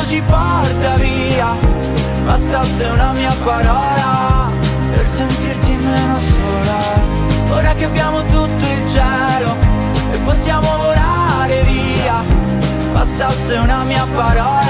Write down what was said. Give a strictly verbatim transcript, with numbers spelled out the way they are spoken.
ci porta via. Bastasse una mia parola per sentirti meno sola. Ora che abbiamo tutto il cielo e possiamo volare via. Bastasse una mia parola